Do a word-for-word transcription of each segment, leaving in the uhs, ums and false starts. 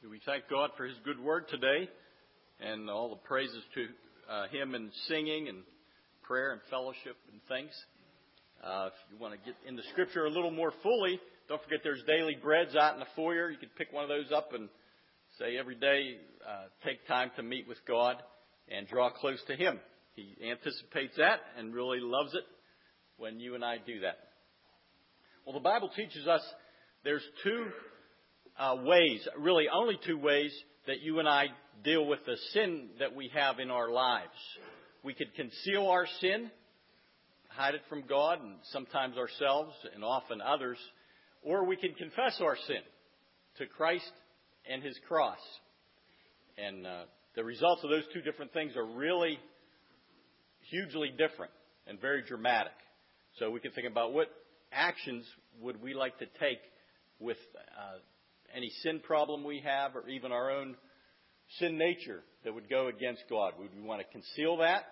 We thank God for His good word today and all the praises to uh, Him in singing and prayer and fellowship and things. Uh, if you want to get into Scripture a little more fully, don't forget there's daily breads out in the foyer. You can pick one of those up and say every day, uh, take time to meet with God and draw close to Him. He anticipates that and really loves it when you and I do that. Well, the Bible teaches us there's two uh, ways, really only two ways, that you and I deal with the sin that we have in our lives. We could conceal our sin, hide it from God and sometimes ourselves and often others, or we can confess our sin to Christ and His cross. And uh, the results of those two different things are really hugely different and very dramatic. So we can think about what actions would we like to take with uh, any sin problem we have or even our own sin nature that would go against God. Would we want to conceal that?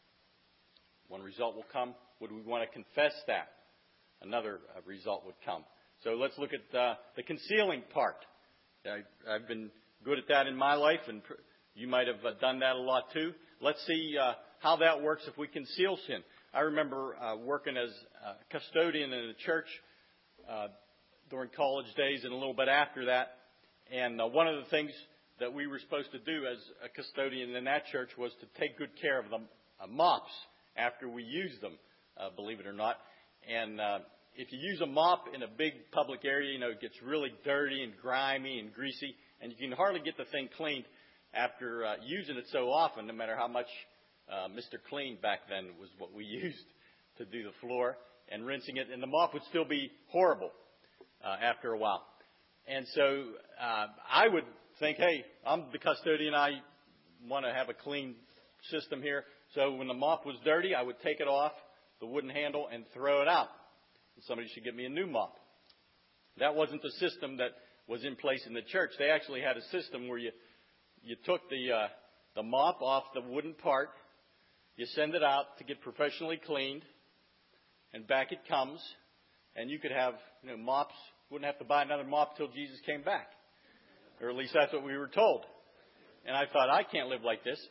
One result will come. Would we want to confess that? Another uh, result would come. So let's look at uh, the concealing part. I, I've been good at that in my life, and pr- you might have uh, done that a lot too. Let's see uh, how that works if we conceal sin. I remember uh, working as a custodian in a church uh, during college days and a little bit after that. And uh, one of the things that we were supposed to do as a custodian in that church was to take good care of the uh, mops after we used them, uh, believe it or not. And uh, if you use a mop in a big public area, you know, it gets really dirty and grimy and greasy, and you can hardly get the thing cleaned after uh, using it so often, no matter how much uh, Mister Clean back then was what we used to do the floor, and rinsing it, and the mop would still be horrible uh, after a while. And so uh, I would think, hey, I'm the custodian, I want to have a clean system here. So when the mop was dirty, I would take it off the wooden handle and throw it out. And somebody should get me a new mop. That wasn't the system that was in place in the church. They actually had a system where you you took the uh, the mop off the wooden part, you send it out to get professionally cleaned, and back it comes, and you could have, you know, mops, wouldn't have to buy another mop till Jesus came back. Or at least that's what we were told. And I thought, I can't live like this.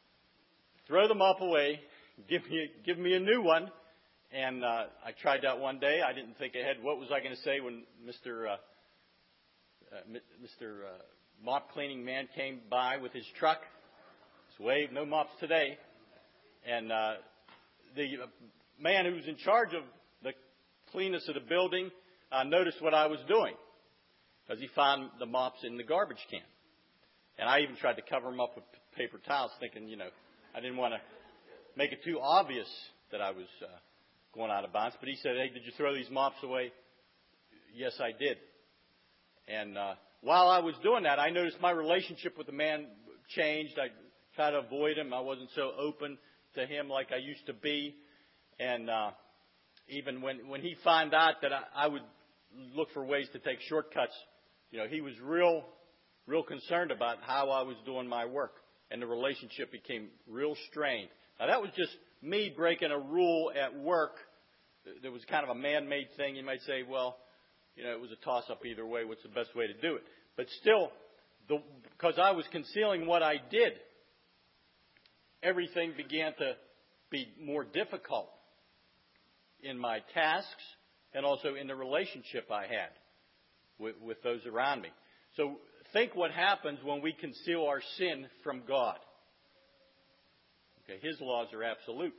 Throw the mop away, give me give me a new one. And uh, I tried that one day. I didn't think ahead. What was I going to say when Mister Uh, uh, Mister Uh, mop cleaning man came by with his truck? Just wave, no mops today. And uh, the man who was in charge of the cleanness of the building uh, noticed what I was doing, because he found the mops in the garbage can. And I even tried to cover them up with paper towels, thinking, you know, I didn't want to make it too obvious that I was uh, going out of bounds. But he said, hey, did you throw these mops away? Yes, I did. And uh, while I was doing that, I noticed my relationship with the man changed. I tried to avoid him. I wasn't so open to him like I used to be. And uh, even when, when he found out that I, I would look for ways to take shortcuts, you know, he was real, real concerned about how I was doing my work. And the relationship became real strained. Now, that was just me breaking a rule at work. There was kind of a man-made thing. You might say, well, you know, it was a toss-up either way. What's the best way to do it? But still, the, because I was concealing what I did, everything began to be more difficult in my tasks and also in the relationship I had with, with those around me. So think what happens when we conceal our sin from God. Okay, His laws are absolute.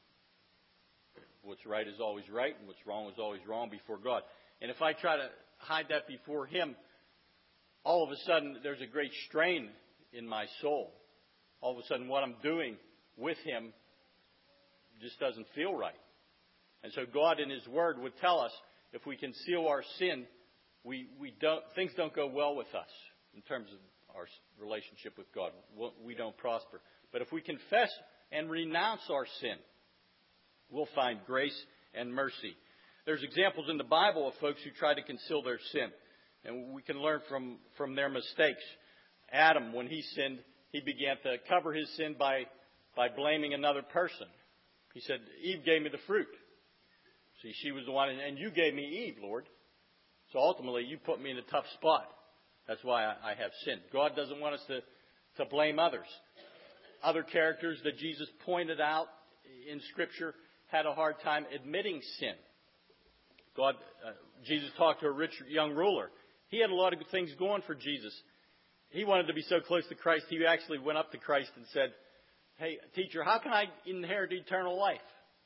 What's right is always right, and what's wrong is always wrong before God. And if I try to hide that before Him, all of a sudden there's a great strain in my soul. All of a sudden what I'm doing with Him just doesn't feel right. And so God in His Word would tell us if we conceal our sin, we, we don't, things don't go well with us in terms of our relationship with God. We don't prosper. But if we confess and renounce our sin, we'll find grace and mercy. There's examples in the Bible of folks who try to conceal their sin, and we can learn from, from their mistakes. Adam, when he sinned, he began to cover his sin by, by blaming another person. He said, Eve gave me the fruit. See, she was the one, and you gave me Eve, Lord. So ultimately, you put me in a tough spot. That's why I, I have sinned. God doesn't want us to, to blame others. Other characters that Jesus pointed out in Scripture had a hard time admitting sin. God, uh, Jesus talked to a rich young ruler. He had a lot of good things going for Jesus. He wanted to be so close to Christ, he actually went up to Christ and said, "Hey, teacher, how can I inherit eternal life?"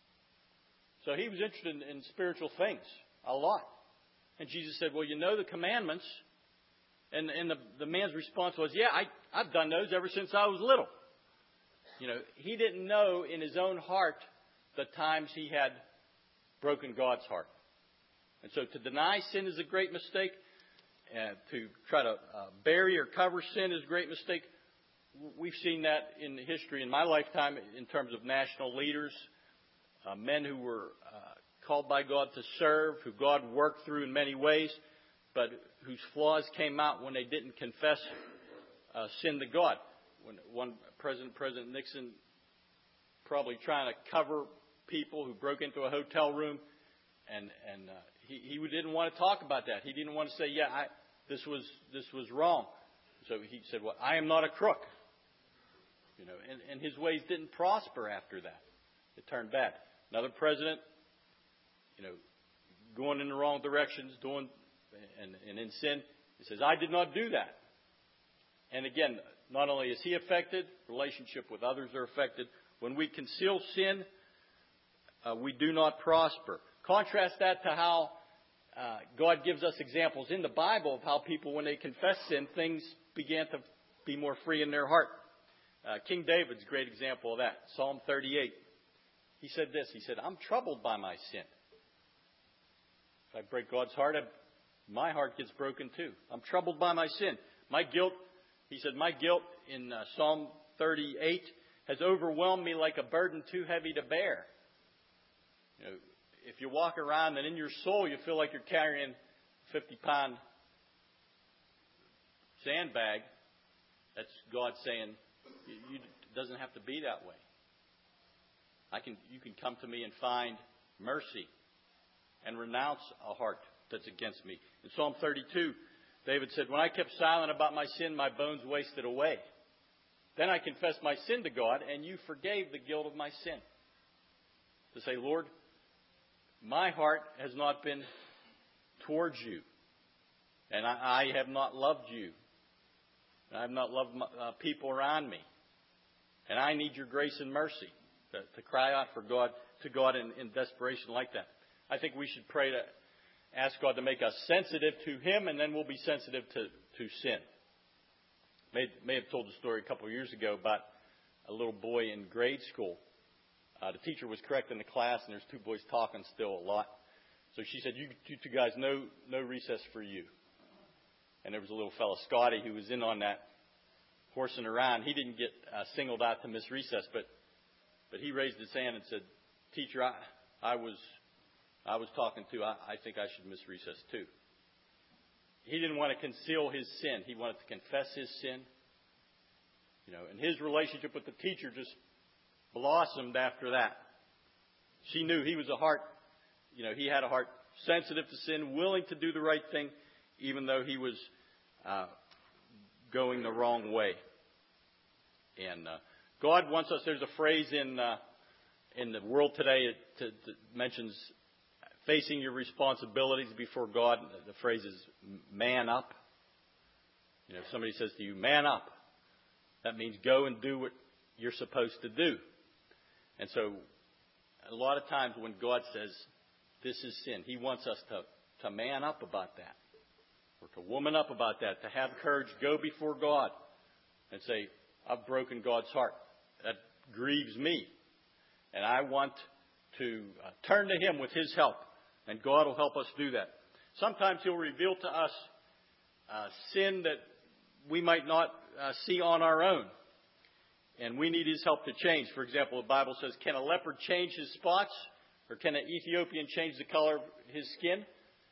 So he was interested in, in spiritual things a lot. And Jesus said, "Well, you know the commandments." And, and the, the man's response was, "Yeah, I, I've done those ever since I was little." You know, he didn't know in his own heart the times he had broken God's heart. And so to deny sin is a great mistake. Uh, to try to uh, bury or cover sin is a great mistake. We've seen that in history in my lifetime in terms of national leaders, uh, men who were uh, called by God to serve, who God worked through in many ways, but whose flaws came out when they didn't confess uh, sin to God. When one President, President Nixon, probably trying to cover people who broke into a hotel room, and and uh, he he didn't want to talk about that. He didn't want to say, "Yeah, I, this was this was wrong." So he said, "Well, I am not a crook." You know, and, and his ways didn't prosper after that. It turned bad. Another president, you know, going in the wrong directions, doing and, and in sin, he says, "I did not do that." And again, not only is he affected, relationship with others are affected. When we conceal sin, uh, we do not prosper. Contrast that to how uh, God gives us examples in the Bible of how people, when they confess sin, things began to be more free in their heart. Uh, King David's a great example of that. Psalm thirty-eight. He said this. He said, "I'm troubled by my sin. If I break God's heart, I, my heart gets broken too. I'm troubled by my sin. My guilt," he said, "my guilt in uh, Psalm thirty-eight has overwhelmed me like a burden too heavy to bear." You know, if you walk around and in your soul you feel like you're carrying a fifty-pound sandbag, that's God saying, you, it doesn't have to be that way. I can, you can come to me and find mercy and renounce a heart that's against me. In Psalm thirty-two, David said, "When I kept silent about my sin, my bones wasted away. Then I confessed my sin to God, and you forgave the guilt of my sin." To say, "Lord, my heart has not been towards you, and I, I have not loved you. I have not loved my, uh, people around me, and I need your grace and mercy to, to cry out for God to God in, in desperation like that." I think we should pray to ask God to make us sensitive to Him, and then we'll be sensitive to, to sin. May, may have told the story a couple of years ago about a little boy in grade school. Uh, the teacher was correcting the class, and there's two boys talking still a lot. So she said, you, you two guys, no, no recess for you. And there was a little fellow, Scotty, who was in on that, horsing around. He didn't get uh, singled out to miss recess, but but he raised his hand and said, "Teacher, I, I was I was talking to. I, I think I should miss recess too." He didn't want to conceal his sin. He wanted to confess his sin. You know, and his relationship with the teacher just blossomed after that. She knew he was a heart, you know, he had a heart sensitive to sin, willing to do the right thing, even though he was uh, going the wrong way. And uh, God wants us. There's a phrase in uh, in the world today that mentions facing your responsibilities before God. The phrase is "man up." You know, if somebody says to you, "Man up," that means go and do what you're supposed to do. And so, a lot of times when God says this is sin, He wants us to to man up about that, or to woman up about that, to have courage, go before God and say, "I've broken God's heart. That grieves me. And I want to uh, turn to Him with His help." And God will help us do that. Sometimes He'll reveal to us uh, sin that we might not uh, see on our own. And we need His help to change. For example, the Bible says, can a leopard change his spots? Or can an Ethiopian change the color of his skin?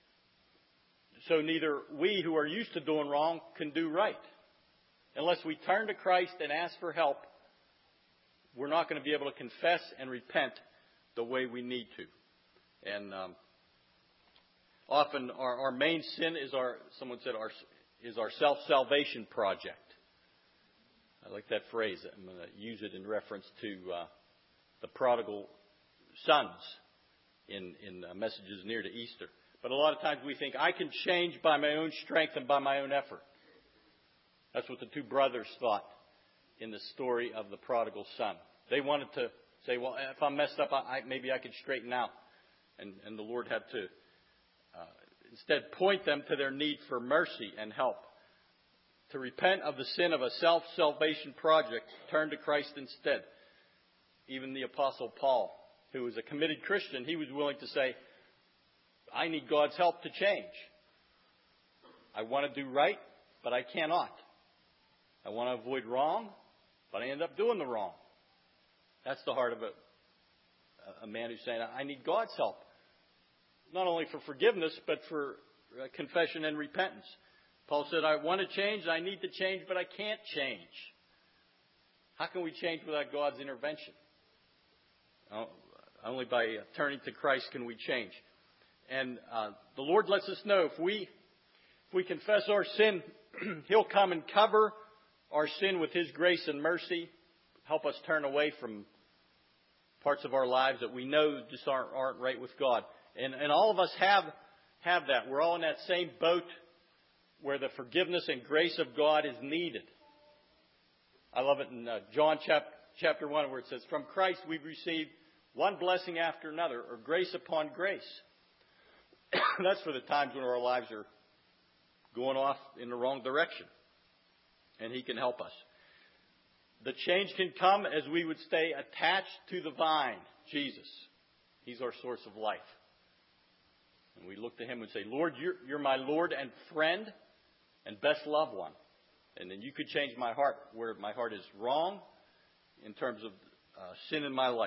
So neither we who are used to doing wrong can do right. Unless we turn to Christ and ask for help, we're not going to be able to confess and repent the way we need to. And um, often our, our main sin is our, someone said, our is our self-salvation project. I like that phrase. I'm going to use it in reference to uh, the prodigal sons in, in uh, messages near to Easter. But a lot of times we think, I can change by my own strength and by my own effort. That's what the two brothers thought in the story of the prodigal son. They wanted to say, well, if I'm messed up, I, I, maybe I could straighten out. And, and the Lord had to uh, instead point them to their need for mercy and help. To repent of the sin of a self-salvation project, turn to Christ instead. Even the Apostle Paul, who was a committed Christian, he was willing to say, I need God's help to change. I want to do right, but I cannot. I want to avoid wrong, but I end up doing the wrong. That's the heart of a, a man who's saying, I need God's help. Not only for forgiveness, but for confession and repentance. Paul said, I want to change, I need to change, but I can't change. How can we change without God's intervention? Only by turning to Christ can we change. And uh, the Lord lets us know if we if we confess our sin, He'll come and cover our sin with His grace and mercy, help us turn away from parts of our lives that we know just aren't, aren't right with God. And, and all of us have have that. We're all in that same boat where the forgiveness and grace of God is needed. I love it in uh, John chapter, chapter one where it says, from Christ we've received one blessing after another, or grace upon grace. That's for the times when our lives are going off in the wrong direction. And He can help us. The change can come as we would stay attached to the vine, Jesus. He's our source of life. And we look to Him and say, Lord, you're, you're my Lord and friend and best loved one. And then you could change my heart where my heart is wrong in terms of uh, sin in my life.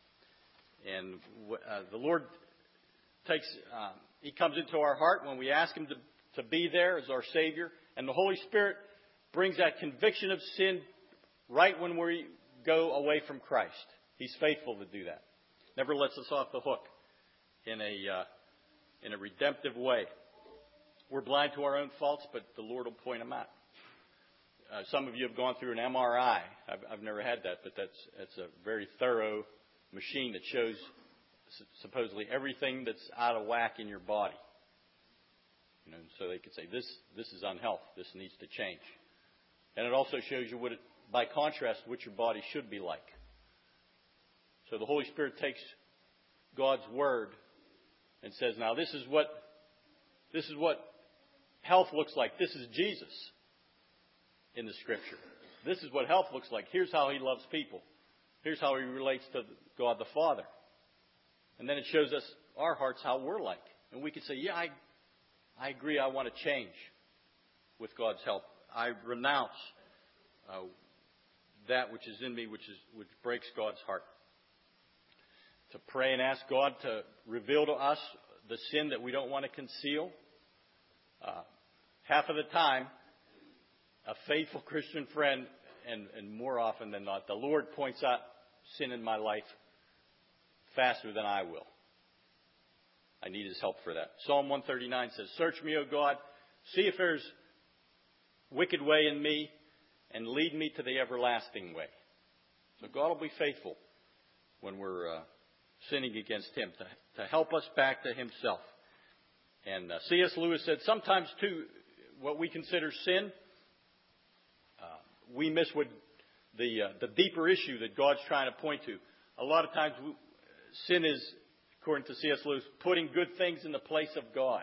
And uh, the Lord takes, uh, He comes into our heart when we ask Him to, to be there as our Savior. And the Holy Spirit brings that conviction of sin right when we go away from Christ. He's faithful to do that. Never lets us off the hook in a uh, in a redemptive way. We're blind to our own faults, but the Lord will point them out. Uh, some of you have gone through an M R I. I've, I've never had that, but that's that's a very thorough machine that shows supposedly everything that's out of whack in your body. You know, so they could say this this is unhealth. This needs to change, and it also shows you what, it, by contrast, what your body should be like. So the Holy Spirit takes God's word and says, "Now this is what this is what health looks like. This is Jesus in the Scripture. This is what health looks like. Here's how He loves people. Here's how He relates to God the Father." And then it shows us our hearts how we're like, and we can say, "Yeah, I, I agree. I want to change with God's help. I renounce uh, that which is in me, which is which breaks God's heart." To pray and ask God to reveal to us the sin that we don't want to conceal. Uh, half of the time, a faithful Christian friend, and, and more often than not, the Lord points out sin in my life faster than I will. I need His help for that. Psalm one thirty-nine says, "Search me, O God, see if there's wicked way in me, and lead me to the everlasting way." So God will be faithful when we're uh, sinning against Him, to, to help us back to Himself. And uh, C S Lewis said, sometimes too, what we consider sin, uh, we miss what the uh, the deeper issue that God's trying to point to. A lot of times, we, sin is, according to C S Lewis, putting good things in the place of God.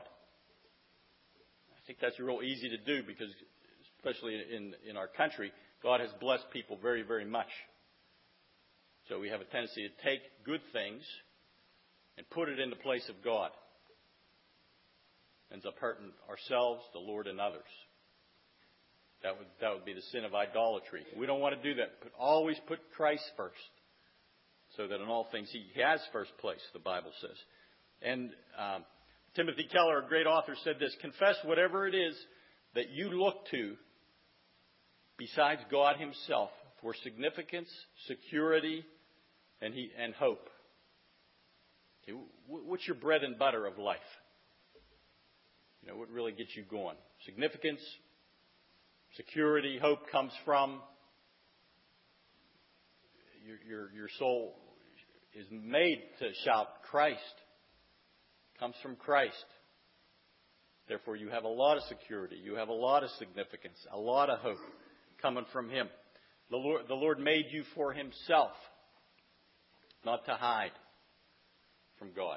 I think that's real easy to do because, especially in in our country, God has blessed people very, very much. So we have a tendency to take good things and put it in the place of God. Ends up hurting ourselves, the Lord, and others. That would that would be the sin of idolatry. We don't want to do that. But always put Christ first, so that in all things He has first place, the Bible says. And um, Timothy Keller, a great author, said this: confess whatever it is that you look to besides God Himself for significance, security, and he and hope. Okay, what's your bread and butter of life? You know, what really gets you going? Significance, security, hope comes from. Your, your, your soul is made to shout Christ. Comes from Christ. Therefore, you have a lot of security. You have a lot of significance, a lot of hope coming from Him. The Lord, the Lord made you for Himself, not to hide from God.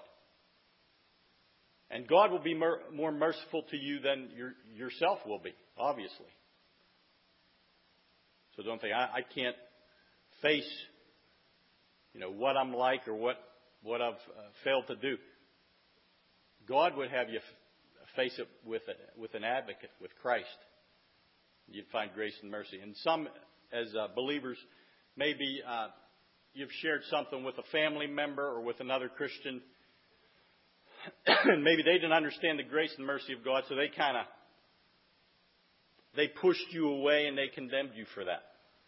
And God will be mer- more merciful to you than your, yourself will be, obviously. So don't think, I, I can't face, you know, what I'm like or what, what I've uh, failed to do. God would have you f- face it with a, with an advocate, with Christ. You'd find grace and mercy. And some, as uh, believers, maybe uh, you've shared something with a family member or with another Christian, and maybe they didn't understand the grace and mercy of God, so they kind of, they pushed you away and they condemned you for that.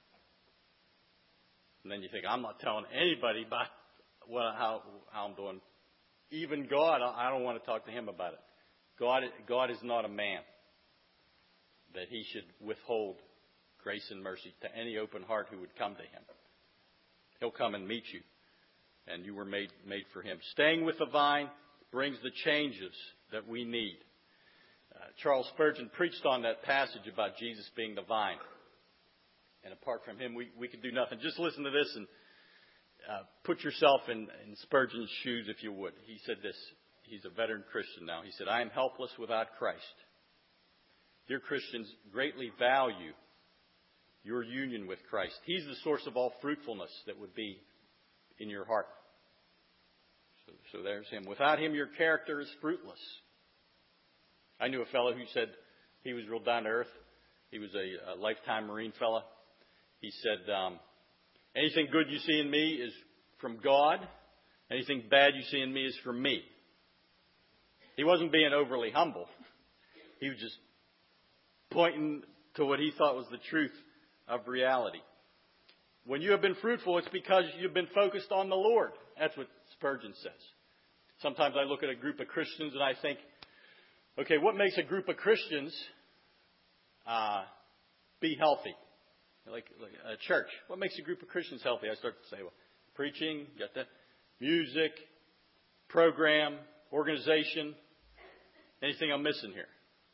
And then you think, I'm not telling anybody about what, how, how I'm doing. Even God, I don't want to talk to Him about it. God, God is not a man that He should withhold grace and mercy to any open heart who would come to Him. He'll come and meet you. And you were made, made for Him. Staying with the vine brings the changes that we need. Uh, Charles Spurgeon preached on that passage about Jesus being the vine. And apart from Him, we, we could do nothing. Just listen to this and uh, put yourself in, in Spurgeon's shoes, if you would. He said this. He's a veteran Christian now. He said, I am helpless without Christ. Dear Christians, greatly value your union with Christ. He's the source of all fruitfulness that would be in your heart. So, so there's Him. Without Him, your character is fruitless. I knew a fellow who said he was real down to earth. He was a, a lifetime Marine fellow. He said, um, anything good you see in me is from God. Anything bad you see in me is from me. He wasn't being overly humble. He was just pointing to what he thought was the truth of reality. When you have been fruitful, it's because you've been focused on the Lord. That's what Spurgeon says. Sometimes I look at a group of Christians and I think, okay, what makes a group of Christians uh, be healthy? Like, like a church. What makes a group of Christians healthy? I start to say, well, preaching, got that, music, program, organization. Anything I'm missing here?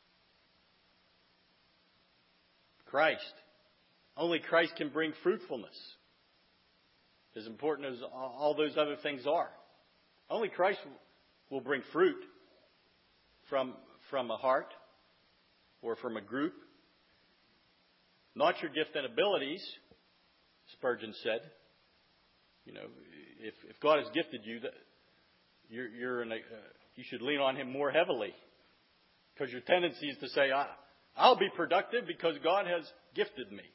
Christ. Only Christ can bring fruitfulness. As important as all those other things are. Only Christ will bring fruit from, from a heart or from a group. Not your gift and abilities, Spurgeon said. You know, if, if God has gifted you, that you're, you're in a, uh, you should lean on Him more heavily. Because your tendency is to say, I, I'll be productive because God has gifted me.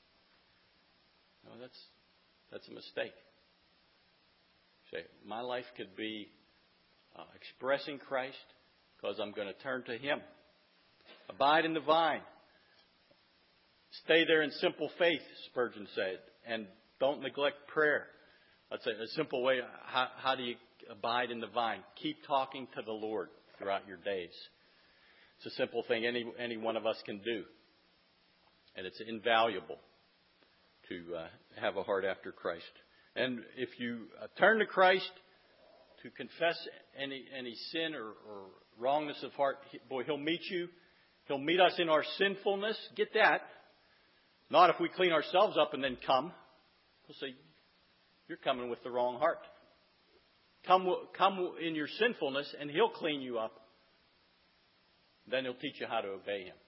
No, that's that's a mistake. Say, my life could be uh, expressing Christ because I'm going to turn to Him. Abide in the vine. Stay there in simple faith, Spurgeon said, and don't neglect prayer. That's a, a simple way. How, how do you abide in the vine? Keep talking to the Lord throughout your days. It's a simple thing any any one of us can do, and it's invaluable to uh, have a heart after Christ. And if you uh, turn to Christ to confess any any sin or, or wrongness of heart, boy, He'll meet you. He'll meet us in our sinfulness. Get that? Not if we clean ourselves up and then come. He'll say, you're coming with the wrong heart. Come, come in your sinfulness and He'll clean you up. Then He'll teach you how to obey Him.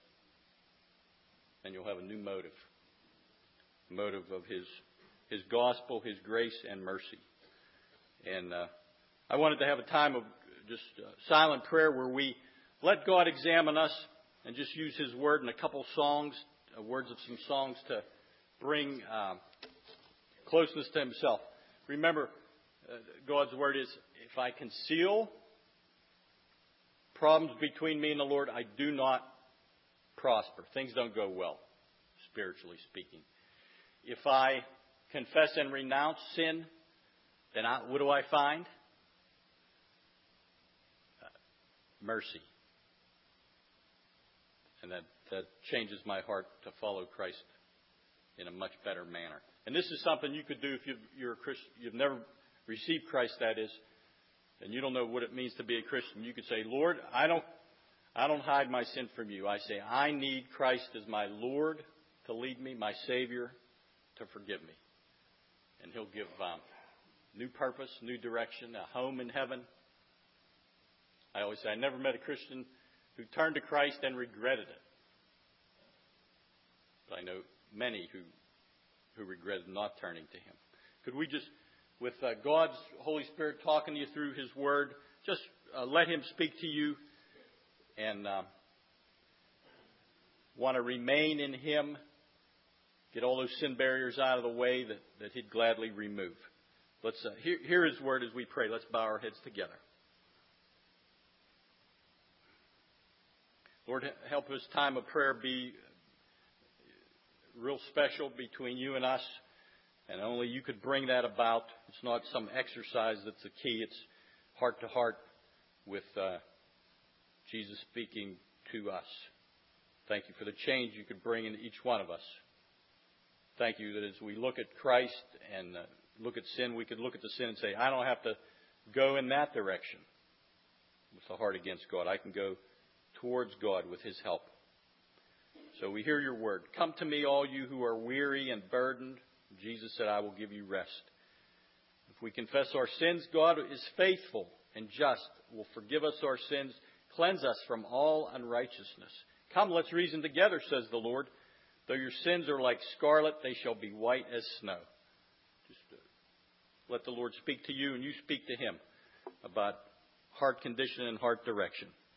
And you'll have a new motive. Motive of His His gospel, His grace and mercy. And uh, I wanted to have a time of just uh, silent prayer where we let God examine us and just use His word and a couple songs, uh, words of some songs to bring uh, closeness to Himself. Remember, uh, God's word is, if I conceal problems between me and the Lord, I do not prosper. Things don't go well, spiritually speaking. If I confess and renounce sin, then I, what do I find? Uh, mercy. And that that changes my heart to follow Christ in a much better manner. And this is something you could do if you've, you're a Christian, you've never received Christ, that is, and you don't know what it means to be a Christian. You could say, Lord, I don't, I don't hide my sin from you. I say, I need Christ as my Lord to lead me, my Savior to forgive me. And He'll give um, new purpose, new direction, a home in heaven. I always say, I never met a Christian who turned to Christ and regretted it. But I know many who who regretted not turning to Him. Could we just, with uh, God's Holy Spirit talking to you through His Word, just uh, let Him speak to you and uh, want to remain in Him, get all those sin barriers out of the way that, that He'd gladly remove. Let's uh, hear, hear His Word as we pray. Let's bow our heads together. Lord, help this time of prayer be real special between you and us, and only you could bring that about. It's not some exercise that's the key. It's heart to heart with uh, Jesus speaking to us. Thank you for the change you could bring into each one of us. Thank you that as we look at Christ and uh, look at sin, we could look at the sin and say, I don't have to go in that direction with the heart against God. I can go towards God with His help. So we hear your word. Come to me, all you who are weary and burdened. Jesus said, I will give you rest. If we confess our sins, God is faithful and just, will forgive us our sins, cleanse us from all unrighteousness. Come, let's reason together, says the Lord. Though your sins are like scarlet, they shall be white as snow. Just uh, let the Lord speak to you and you speak to Him about heart condition and heart direction.